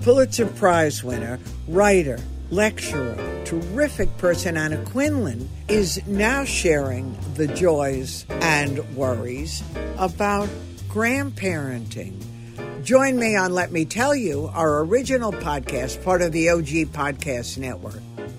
Pulitzer Prize winner, writer, lecturer, terrific person Anna Quindlen is now sharing the joys and worries about grandparenting. Join me on Let Me Tell You, our original podcast, part of the OG Podcast Network.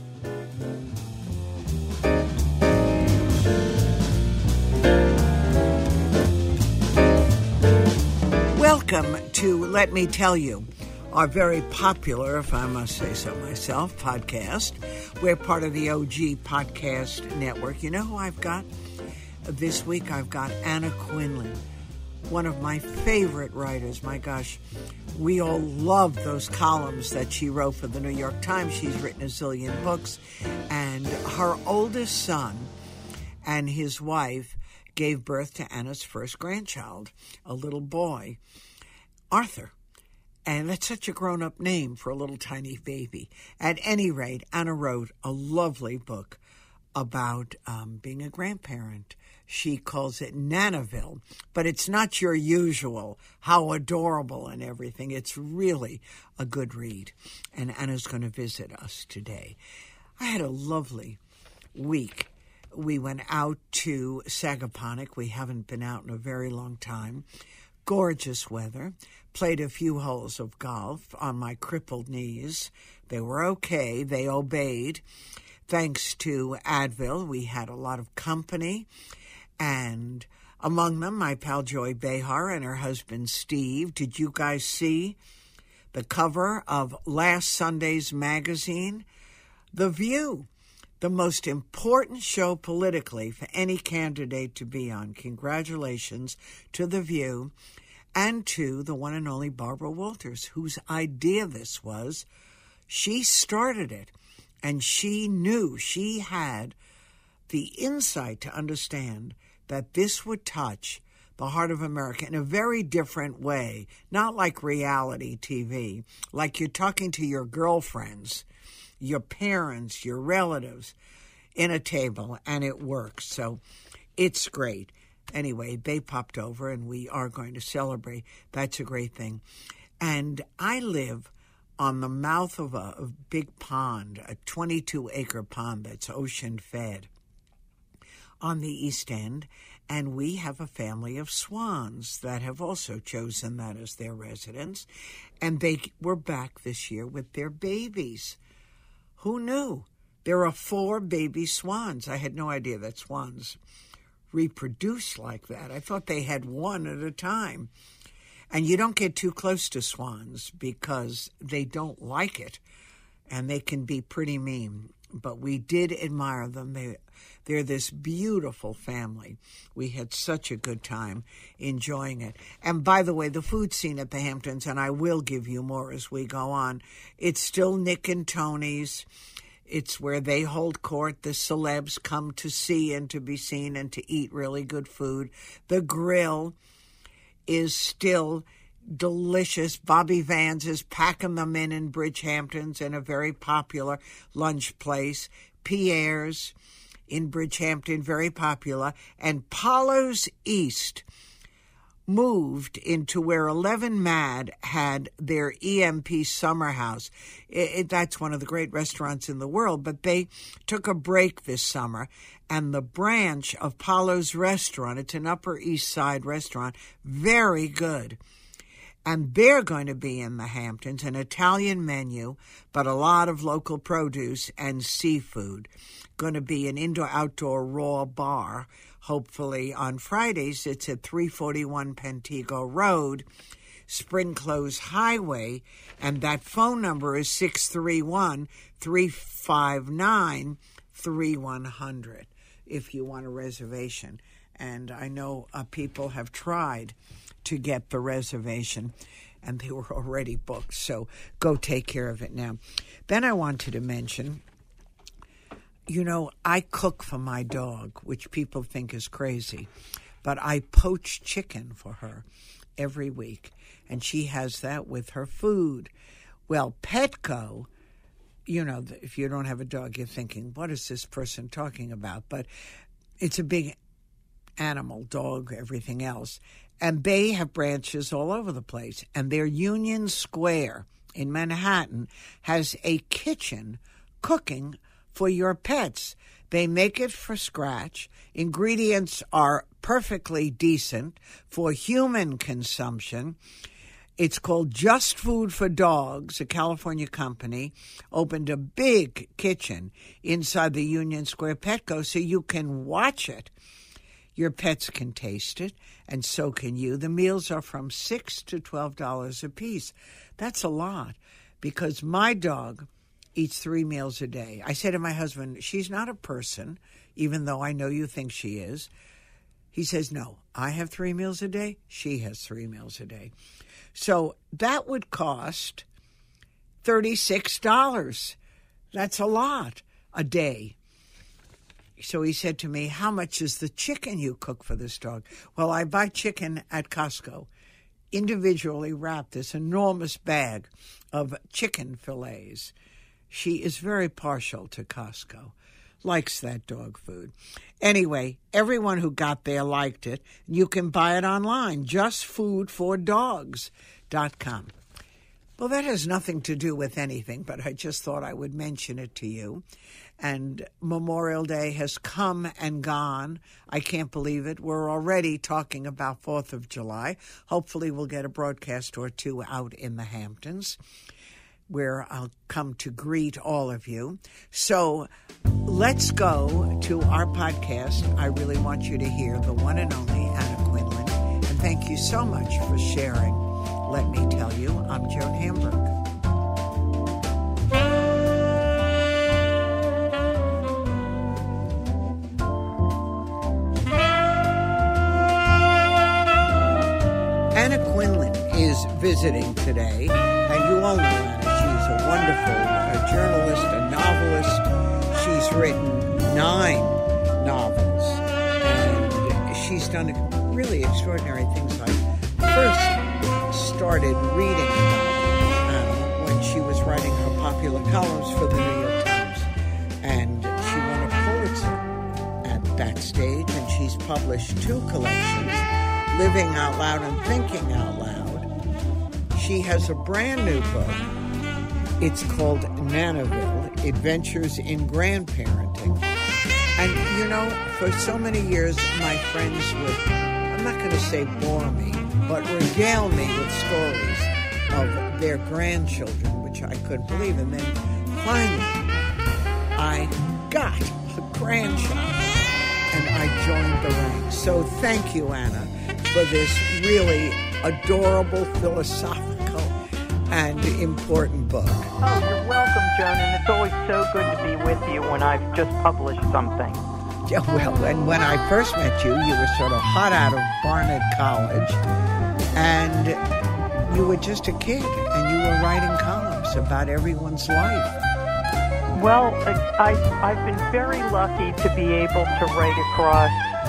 Welcome to Let Me Tell You, our very popular, if I must say so myself, podcast. We're part of the OG Podcast Network. You know who I've got? This week I've got Anna Quindlen, one of my favorite writers. My gosh, we all love those columns that she wrote for the New York Times. She's written a zillion books. And her oldest son and his wife gave birth to Anna's first grandchild, a little boy, Arthur. And that's such a grown-up name for a little tiny baby. At any rate, Anna wrote a lovely book about being a grandparent. She calls it Nanaville, but it's not your usual, how adorable and everything. It's really a good read, and Anna's going to visit us today. I had a lovely week. We went out to Sagaponack. We haven't been out in a very long time. Gorgeous weather. Played a few holes of golf on my crippled knees. They were okay. They obeyed. Thanks to Advil, we had a lot of company. And among them, my pal Joy Behar and her husband Steve. Did you guys see the cover of last Sunday's magazine? The View, the most important show politically for any candidate to be on. Congratulations to The View and to the one and only Barbara Walters, whose idea this was. She started it, and she knew she had the insight to understand that this would touch the heart of America in a very different way, not like reality TV, like you're talking to your girlfriends, your parents, your relatives in a table, and it works. So it's great. Anyway, they popped over, and we are going to celebrate. That's a great thing. And I live on the mouth of a big pond, a 22-acre pond that's ocean-fed on the East End, and we have a family of swans that have also chosen that as their residence, and they were back this year with their babies. Who knew? There are 4 baby swans. I had no idea that swans reproduce like that. I thought they had one at a time. And you don't get too close to swans because they don't like it, and they can be pretty mean. But we did admire them. They're this beautiful family. We had such a good time enjoying it. And by the way, the food scene at the Hamptons, and I will give you more as we go on, it's still Nick and Tony's. It's where they hold court. The celebs come to see and to be seen and to eat really good food. The grill is still delicious. Bobby Vans is packing them in Bridgehamptons, in a very popular lunch place. Pierre's in Bridgehampton, very popular. And Paulo's East moved into where 11 Mad had their EMP summer house. That's one of the great restaurants in the world, but they took a break this summer, and the branch of Paulo's restaurant, it's an Upper East Side restaurant, very good. And they're going to be in the Hamptons, an Italian menu, but a lot of local produce and seafood. Going to be an indoor-outdoor raw bar. Hopefully on Fridays. It's at 341 Pantego Road, Spring Close Highway, and that phone number is 631-359-3100 if you want a reservation. And I know people have tried to get the reservation, and they were already booked, so go take care of it now. Then I wanted to mention, you know, I cook for my dog, which people think is crazy, but I poach chicken for her every week, and she has that with her food. Well, Petco, you know, if you don't have a dog, you're thinking, what is this person talking about? But it's a big animal, dog, everything else, and they have branches all over the place, and they're Union Square in Manhattan has a kitchen cooking for your pets. They make it from scratch. Ingredients are perfectly decent for human consumption. It's called Just Food for Dogs. A California company opened a big kitchen inside the Union Square Petco so you can watch it. Your pets can taste it, and so can you. The meals are from $6 to $12 a piece. That's a lot, because my dog eats 3 meals a day. I say to my husband, she's not a person, even though I know you think she is. He says, no, I have 3 meals a day. She has 3 meals a day. So that would cost $36. That's a lot a day. So he said to me, how much is the chicken you cook for this dog? Well, I buy chicken at Costco, individually wrapped, this enormous bag of chicken fillets. She is very partial to Costco, likes that dog food. Anyway, everyone who got there liked it. You can buy it online, justfoodfordogs.com. Well, that has nothing to do with anything, but I just thought I would mention it to you. And Memorial Day has come and gone. I can't believe it. We're already talking about 4th of July. Hopefully we'll get a broadcast or two out in the Hamptons, where I'll come to greet all of you. So let's go to our podcast. I really want you to hear the one and only Anna Quinlan. And thank you so much for sharing. Let me tell you, I'm Joan Hamburg. Anna Quinlan is visiting today, and you all know Anna. She's a wonderful journalist, a novelist. She's written 9 novels, and she's done really extraordinary things. I first started reading about Anna when she was writing her popular columns for the New York Times, and she won a Pulitzer at that stage, and she's published 2 collections, Living Out Loud and Thinking Out Loud. She has a brand new book. It's called Nanaville, Adventures in Grandparenting. And, you know, for so many years, my friends would, I'm not going to say bore me, but regale me with stories of their grandchildren, which I couldn't believe. And then finally, I got a grandchild, and I joined the ranks. So thank you, Anna, for this really adorable, philosophical, and important book. Oh, you're welcome, Joan, and it's always so good to be with you when I've just published something. Yeah, well, and when I first met you, you were sort of hot out of Barnett College, and you were just a kid, and you were writing columns about everyone's life. Well, I've been very lucky to be able to write across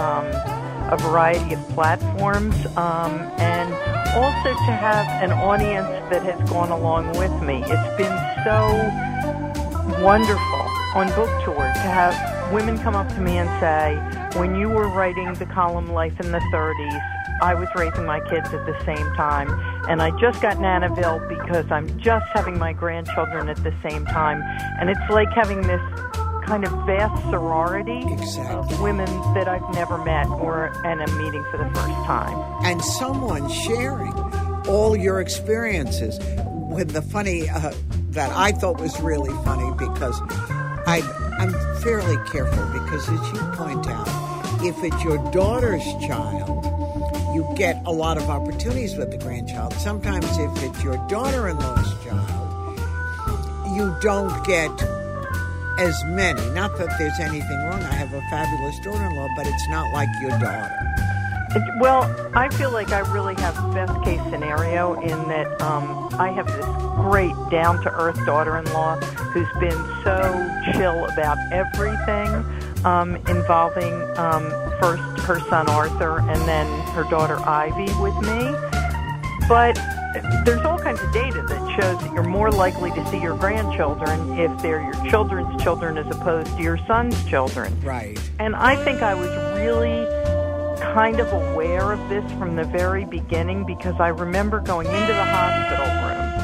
a variety of platforms, and also to have an audience that has gone along with me. It's been so wonderful on book tour to have women come up to me and say, when you were writing the column Life in the 30s, I was raising my kids at the same time, and I just got Nanaville because I'm just having my grandchildren at the same time, and it's like having this kind of vast sorority of women that I've never met and am meeting for the first time. And someone sharing all your experiences with the funny, that I thought was really funny, because I'm fairly careful, because as you point out, if it's your daughter's child, you get a lot of opportunities with the grandchild. Sometimes if it's your daughter-in-law's child, you don't get as many. Not that there's anything wrong. I have a fabulous daughter-in-law, but it's not like your daughter. Well, I feel like I really have best case scenario in that I have this great down-to-earth daughter-in-law who's been so chill about everything involving first her son Arthur and then her daughter Ivy with me. But there's all kinds of data that shows that you're more likely to see your grandchildren if they're your children's children as opposed to your son's children. Right. And I think I was really kind of aware of this from the very beginning, because I remember going into the hospital room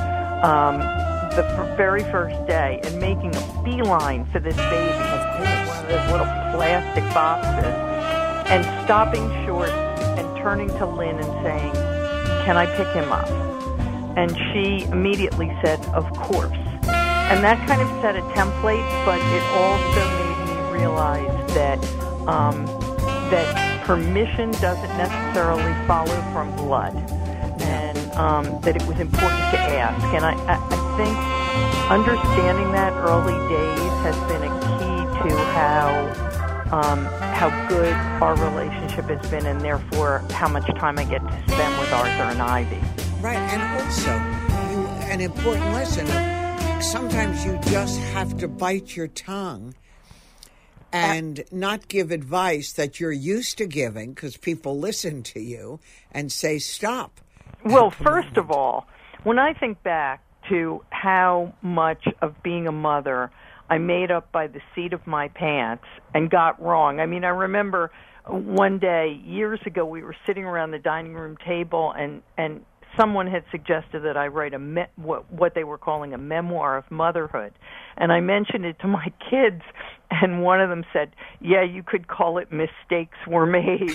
the very first day and making a beeline for this baby in one of those little plastic boxes and stopping short and turning to Lynn and saying, "Can I pick him up?" And she immediately said, "Of course." And that kind of set a template, but it also made me realize that that permission doesn't necessarily follow from blood, and that it was important to ask. And I think understanding that early days has been a key to how good our relationship has been, and therefore how much time I get to spend with Arthur and Ivy. Right, and also an important lesson of sometimes you just have to bite your tongue and not give advice that you're used to giving because people listen to you and say stop. Well, first of all, when I think back to how much of being a mother I made up by the seat of my pants and got wrong. I mean, I remember one day years ago we were sitting around the dining room table and someone had suggested that I write what they were calling a memoir of motherhood. And I mentioned it to my kids, and one of them said, "Yeah, you could call it Mistakes Were Made."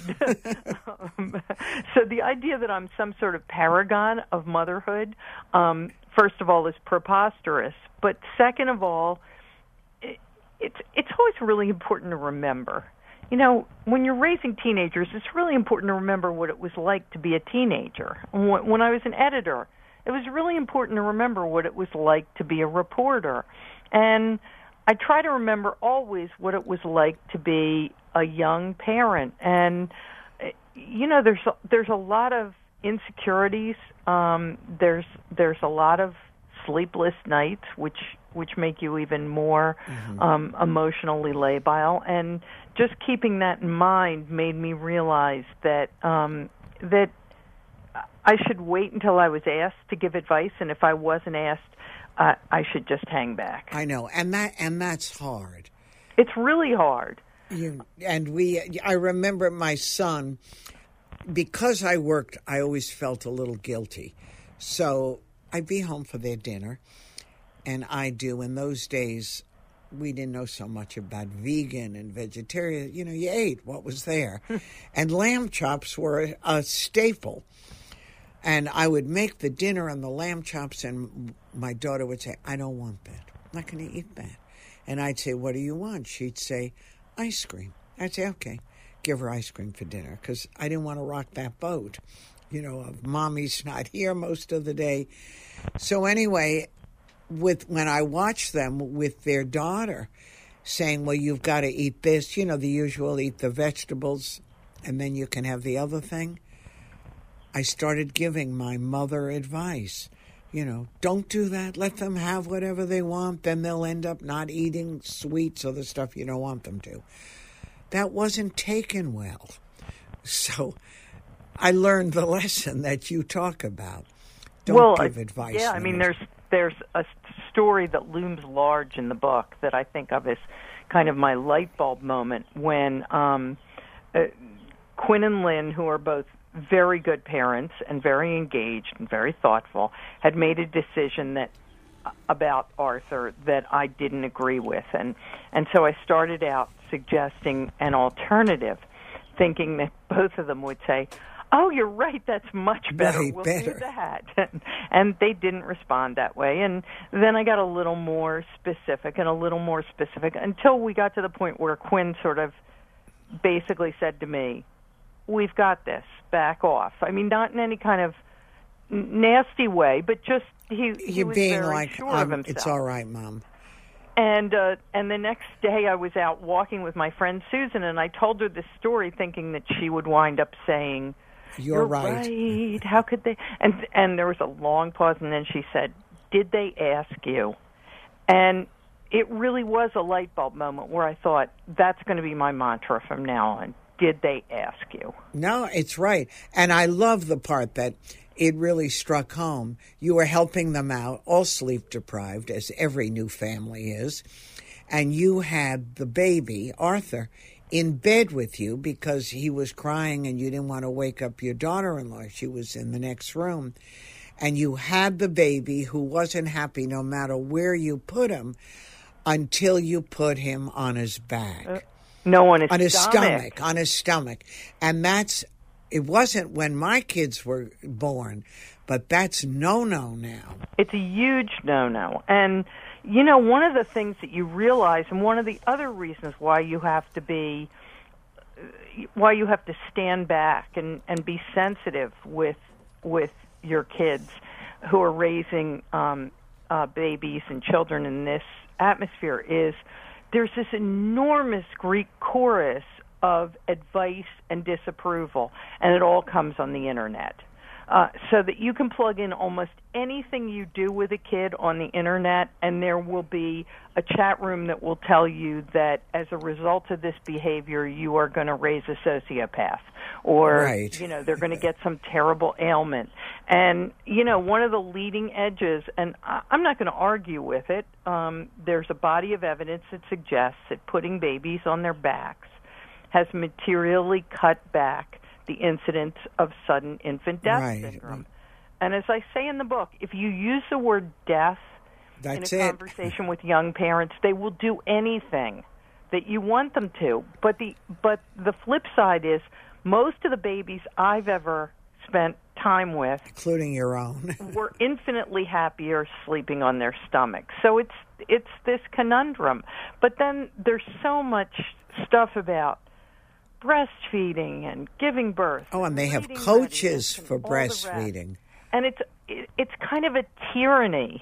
So the idea that I'm some sort of paragon of motherhood, first of all, is preposterous. But second of all, it's always really important to remember. You know, when you're raising teenagers, it's really important to remember what it was like to be a teenager. When I was an editor, it was really important to remember what it was like to be a reporter. And I try to remember always what it was like to be a young parent. And, you know, there's a lot of insecurities. There's a lot of sleepless nights, which make you even more emotionally labile. And just keeping that in mind made me realize that that I should wait until I was asked to give advice, and if I wasn't asked, I should just hang back. I know, and that's hard. It's really hard. I remember my son, because I worked, I always felt a little guilty. So I'd be home for their dinner, and in those days, we didn't know so much about vegan and vegetarian. You know, you ate what was there. And lamb chops were a staple. And I would make the dinner and the lamb chops, and my daughter would say, "I don't want that. I'm not going to eat that." And I'd say, "What do you want?" She'd say, "Ice cream." I'd say, "Okay, give her ice cream for dinner," because I didn't want to rock that boat, you know, of mommy's not here most of the day. So anyway, when I watched them with their daughter saying, "Well, you've got to eat this," you know, the usual, eat the vegetables, and then you can have the other thing, I started giving my mother advice. You know, don't do that. Let them have whatever they want. Then they'll end up not eating sweets or the stuff you don't want them to. That wasn't taken well. So I learned the lesson that you talk about. Don't give advice. Yeah, I mean, there's a story that looms large in the book that I think of as kind of my light bulb moment when Quinn and Lynn, who are both very good parents and very engaged and very thoughtful, had made a decision about Arthur that I didn't agree with. And so I started out suggesting an alternative, thinking that both of them would say, "Oh, you're right, that's much better. We'll do that." And they didn't respond that way. And then I got a little more specific until we got to the point where Quinn sort of basically said to me, "We've got this. Back off." I mean, not in any kind of nasty way, but just he was being very like, sure of himself. "It's all right, Mom." And the next day I was out walking with my friend Susan, and I told her this story thinking that she would wind up saying, You're right. How could they? And there was a long pause, and then she said, "Did they ask you?" And it really was a light bulb moment where I thought, that's going to be my mantra from now on. Did they ask you? No, it's right. And I love the part that it really struck home. You were helping them out, all sleep deprived, as every new family is. And you had the baby, Arthur, in bed with you because he was crying and you didn't want to wake up your daughter-in-law. She was in the next room. and you had the baby who wasn't happy no matter where you put him until you put him on his back. No, on his stomach. On his stomach. And it wasn't when my kids were born, but that's no-no now. It's a huge no-no. And, you know, one of the things that you realize, and one of the other reasons why you have to stand back and be sensitive with your kids who are raising babies and children in this atmosphere, is there's this enormous Greek chorus of advice and disapproval, and it all comes on the internet. So that you can plug in almost anything you do with a kid on the internet, and there will be a chat room that will tell you that as a result of this behavior, you are going to raise a sociopath, or you know, they're going to get some terrible ailment. And you know, one of the leading edges, and I'm not going to argue with it, there's a body of evidence that suggests that putting babies on their backs has materially cut back the incidence of sudden infant death syndrome. And as I say in the book, if you use the word death in a conversation with young parents, they will do anything that you want them to. But the flip side is, most of the babies I've ever spent time with, including your own, were infinitely happier sleeping on their stomach. So it's this conundrum. But then there's so much stuff about breastfeeding and giving birth. Oh, and they have coaches for breastfeeding. And it's kind of a tyranny,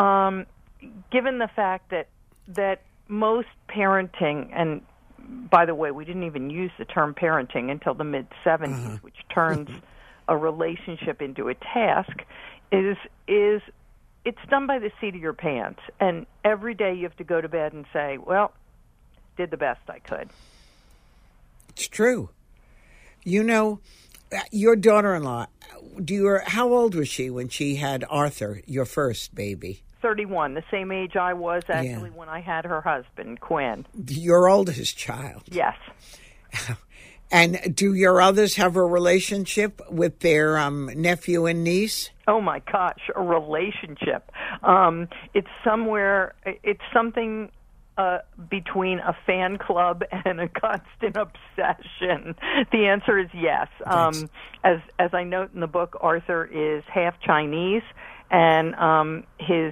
given the fact that most parenting, and by the way, we didn't even use the term parenting until the mid-'70s, which turns a relationship into a task, is it's done by the seat of your pants. And every day you have to go to bed and say, well, did the best I could. It's true. You know, your daughter-in-law, how old was she when she had Arthur, your first baby? 31, the same age I was actually when I had her husband, Quinn. Your oldest child. Yes. And do your others have a relationship with their nephew and niece? Oh, my gosh, a relationship. It's something between a fan club and a constant obsession. The answer is yes. As I note in the book, Arthur is half Chinese, and his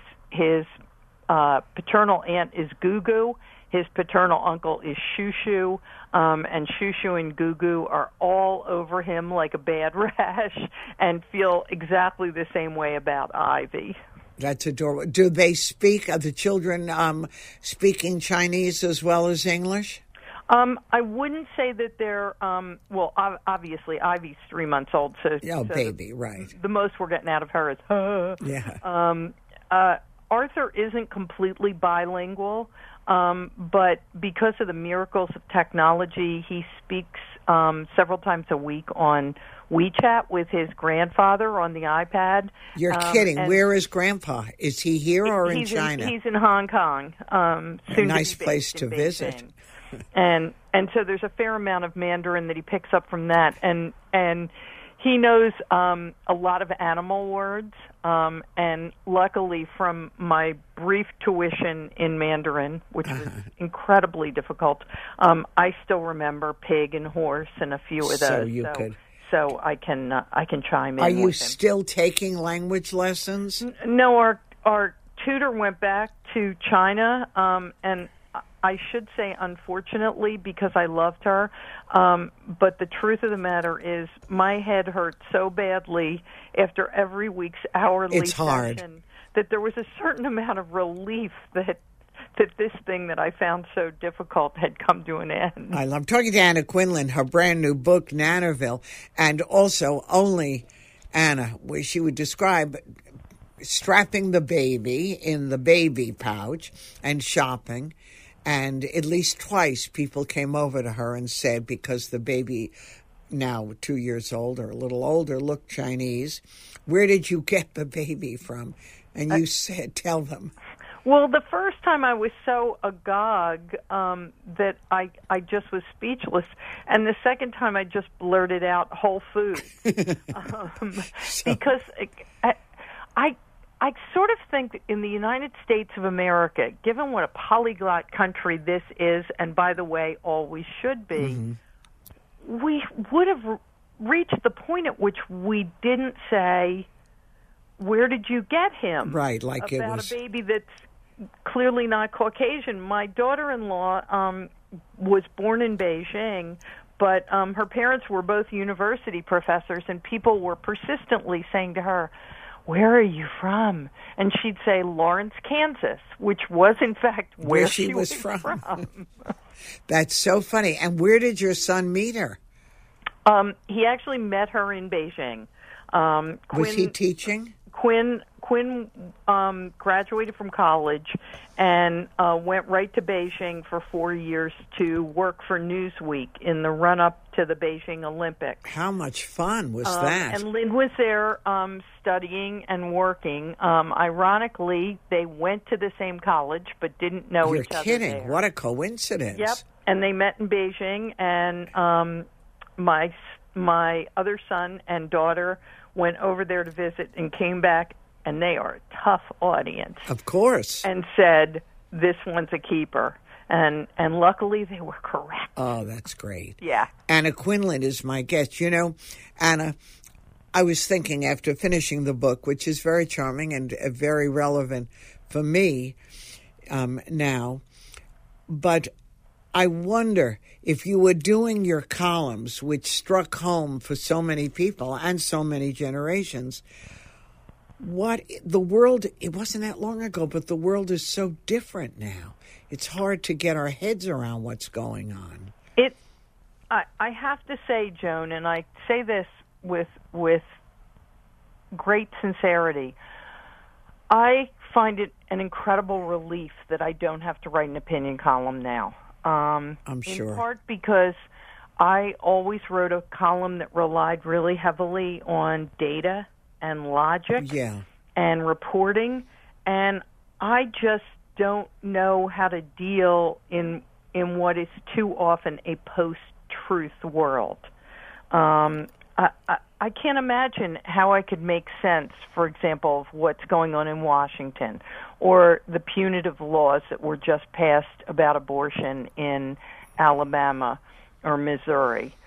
paternal aunt is Gugu. His paternal uncle is Shushu, and Shushu and Gugu are all over him like a bad rash and feel exactly the same way about Ivy. That's adorable. Do they speak, are the children speaking Chinese as well as English? I wouldn't say that they're, well, obviously Ivy's 3 months old, so... Oh, baby, right. The most we're getting out of her is, Yeah. Arthur isn't completely bilingual, but because of the miracles of technology, he speaks several times a week on WeChat with his grandfather on the iPad. You're kidding. Where is Grandpa? Is he here or in China? He's in Hong Kong. A nice place to visit. And so there's a fair amount of Mandarin that he picks up from that. And he knows a lot of animal words. And luckily, from my brief tuition in Mandarin, which was incredibly difficult, I still remember pig and horse and a few of those. So I can chime in. Are you still taking language lessons? No, our tutor went back to China, and I should say, unfortunately, because I loved her. But the truth of the matter is, my head hurt so badly after every week's hourly session that there was a certain amount of relief that this thing that I found so difficult had come to an end. I'm talking to Anna Quinlan, her brand new book, Nannerville, and also Only Anna, where she would describe strapping the baby in the baby pouch and shopping. And at least twice people came over to her and said, because the baby, now 2 years old or a little older, looked Chinese, where did you get the baby from? And you said, tell them. Well, the first time I was so agog that I just was speechless. And the second time I just blurted out Whole Foods. Because I sort of think that in the United States of America, given what a polyglot country this is, and by the way, always should be, we would have reached the point at which we didn't say, where did you get him? Right, like it about was a baby that's clearly not Caucasian. My daughter-in-law was born in Beijing, but her parents were both university professors, and people were persistently saying to her, where are you from? And she'd say Lawrence, Kansas, which was, in fact, where she was from. That's so funny. And where did your son meet her? He actually met her in Beijing. Was he teaching? Quinn graduated from college and went right to Beijing for 4 years to work for Newsweek in the run-up to the Beijing Olympics. How much fun was that? And Lynn was there studying and working. Ironically, they went to the same college but didn't know each other. You're kidding. There. What a coincidence. Yep. And they met in Beijing, and my other son and daughter went over there to visit and came back, and they are a tough audience. Of course. And said, this one's a keeper. And luckily they were correct. Oh, that's great. Yeah. Anna Quinlan is my guest. You know, Anna, I was thinking after finishing the book, which is very charming and very relevant for me now, but I wonder if you were doing your columns, which struck home for so many people and so many generations, what the world, it wasn't that long ago, but the world is so different now. It's hard to get our heads around what's going on. I have to say, Joan, and I say this with great sincerity, I find it an incredible relief that I don't have to write an opinion column now. I'm sure. In part because I always wrote a column that relied really heavily on data and logic and reporting, and I just don't know how to deal in what is too often a post-truth world. I can't imagine how I could make sense, for example, of what's going on in Washington or the punitive laws that were just passed about abortion in Alabama or Missouri.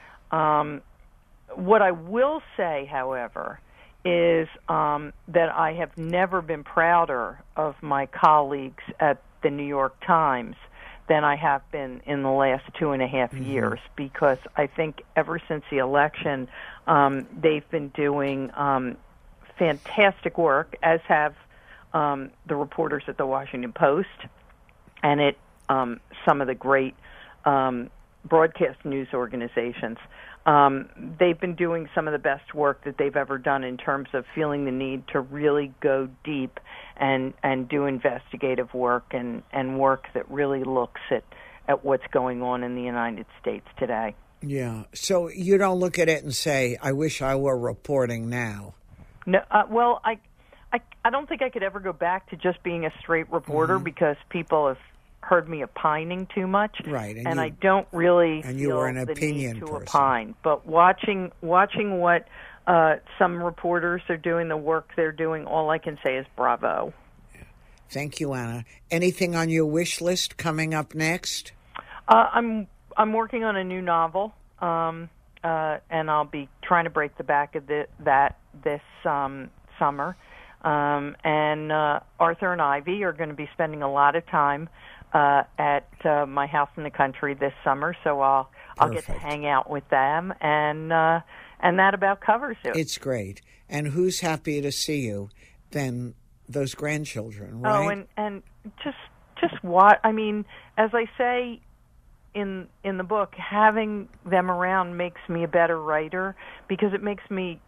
What I will say, however, is that I have never been prouder of my colleagues at the New York Times than I have been in the last 2.5 years, because I think ever since the election, they've been doing fantastic work, as have the reporters at the Washington Post and at some of the great broadcast news organizations. They've been doing some of the best work that they've ever done in terms of feeling the need to really go deep and do investigative work and work that really looks at what's going on in the United States today. Yeah. So you don't look at it and say, I wish I were reporting now. No. Well, I don't think I could ever go back to just being a straight reporter because people have heard me opining too much, right? And I don't really and you feel were an the opinion need to person. Opine. But watching what some reporters are doing, the work they're doing, all I can say is bravo. Thank you, Anna. Anything on your wish list coming up next? I'm working on a new novel, and I'll be trying to break the back of that this summer. And Arthur and Ivy are going to be spending a lot of time at my house in the country this summer, so I'll get to hang out with them, and that about covers it. It's great. And who's happier to see you than those grandchildren, right? Oh, and just what I mean, as I say in the book, having them around makes me a better writer because it makes me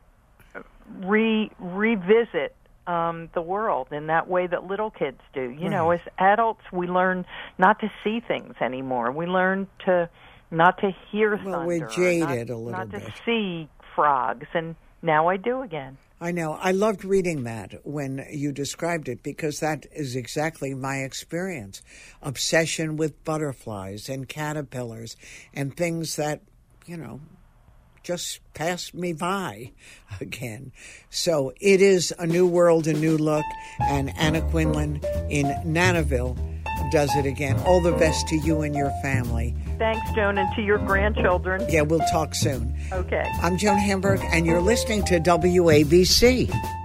revisit the world in that way that little kids do. You know, as adults, we learn not to see things anymore. We learn not to hear thunder. Well, we're jaded a little not bit. Not to see frogs, and now I do again. I know. I loved reading that when you described it because that is exactly my experience. Obsession with butterflies and caterpillars and things that, just passed me by again. So it is a new world, a new look, and Anna Quinlan in Nannaville does it again. All the best to you and your family. Thanks, Joan, and to your grandchildren. Yeah, we'll talk soon. Okay. I'm Joan Hamburg, and you're listening to WABC.